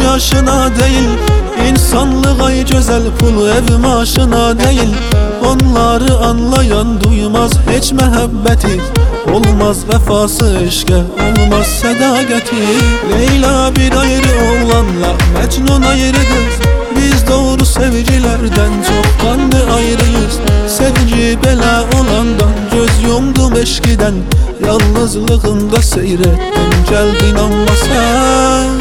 yaşına değil, insanlığa güzel pul ev maaşına değil. Onları anlayan duymaz hiç mehabbeti, olmaz vefası eşke, olmaz sadakati. Leyla bir ayrı oğlanla Mecnun ayrı kız, biz doğru sevicilerden çok kanlı ayrıyız. Sevgi bela olandan göz yumdum eşkiden, yalnızlığımda seyrettim geldin ama sen.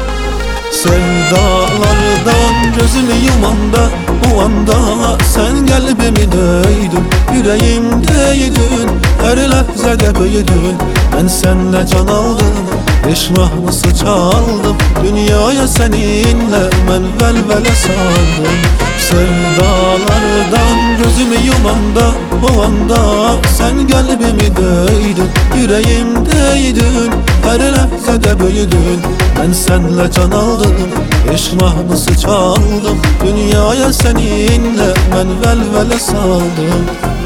Sevdalardan gözümü yumanda, o anda sen kalbimi döydün, yüreğimdeydin, her lehzede büyüdün. Ben senle can aldım, eş mahnısı çaldım, dünyaya seninle ben velvele saldım. Sevdalardan gözümü yumanda, o anda sen kalbimi döydün, yüreğimdeydin, her lehzede büyüdün. Ben senle can aldım, eş mahnısı çaldım, dünyaya seninle ben velvele saldım.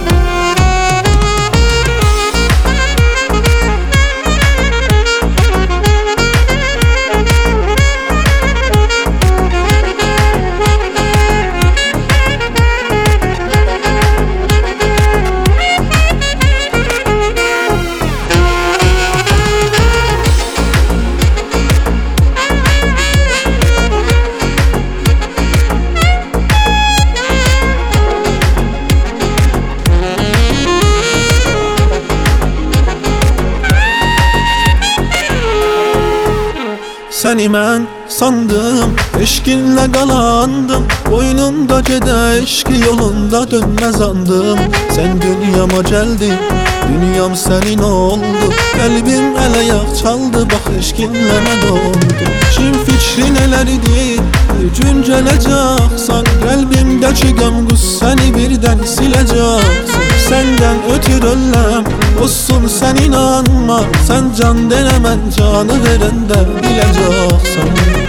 Seni mən sandım, eşkinlə qalandım, boynumda gedə eşki yolunda dönməz andım. Sen dünyama geldin, dünyam senin oldu, kalbim el-ayak çaldı, bak eşkinlə mən doldu. Kim fikrin elərdi, bir gün gələcəksən, kalbimdəki qəm qüssəni birdən siləcəksən. Senden ötür öləm, olsun sen inanma, sen can denemən canı verende bileceksin.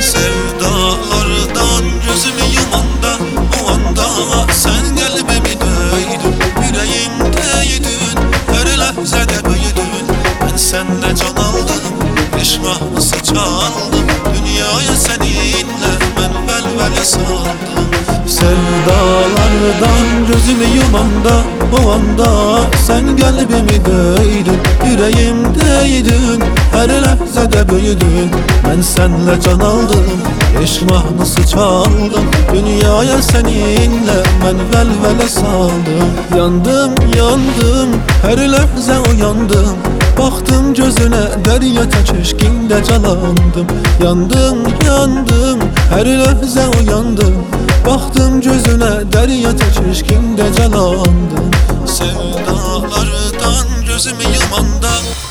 Sevdalardan gözümü yumanda, o anda sen kalbimi döydün, yüreğimdeydin, her lehzede büyüdün. Ben sende can aldım, eş mahnısı çaldım, dünyaya seninle ben velvele saldım. Sevdalardan gözümü yumanda, o anda sen kalbimi döydün, yüreğimdeydin, her lehzede büyüdün. Ben senle can aldım, eş mahnısı çaldım, dünyaya seninle ben velvele saldım. Yandım, yandım, her lehze uyandım, baktım gözüne deryata keşkinde calandım. Yandım, yandım, her lehze uyandım, baktım gözüne deryata keşkinde calandım. Sevdalardan gözümü yumanda,